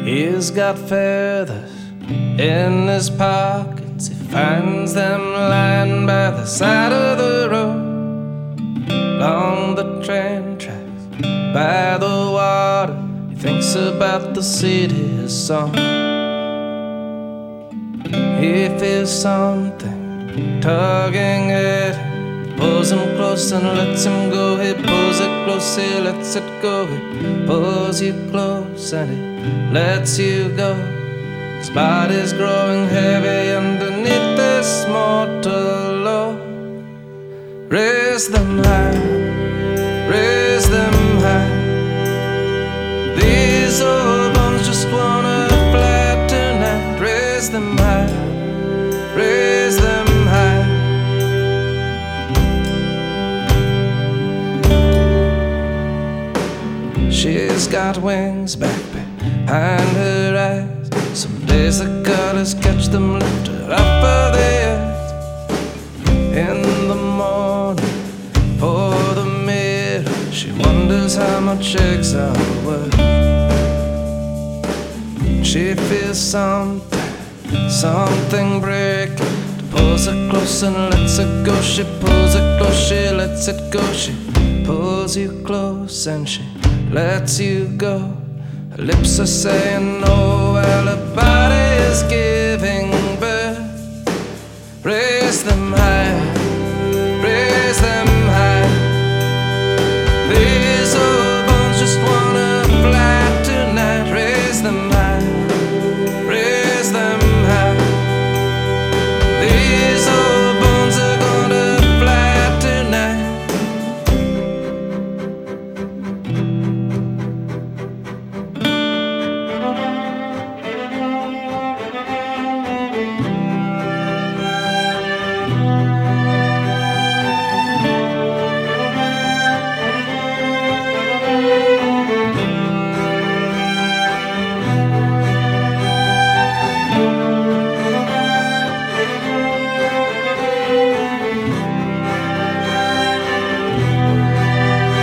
He's got feathers in his pockets. He finds them lying by the side of the road, along the train tracks, by the water. He thinks about the city's song. He feels something tugging at him. Pulls him close and lets him go. He pulls it close, he lets it go. He pulls you close and he lets you go. His body's growing heavy underneath this mortal load. Raise them high, raise them high. These old bones just wanna fly tonight. Raise them high, raise them high. She's got wings back behind her eyes. Some days the colors catch them, lift her up of the earth. In the morning, for the mirror, she wonders how much eggs are worth. She feels something break. Pulls her close and lets her go. She pulls it close, she lets it go. She pulls you close and she lets you go. Her lips are saying no while her body is giving birth. Raise them high, raise them high. These old bones just wanna fly tonight. Raise them high, raise them high. These old bones are gonna fly tonight.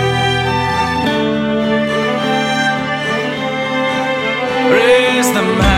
Raise them high.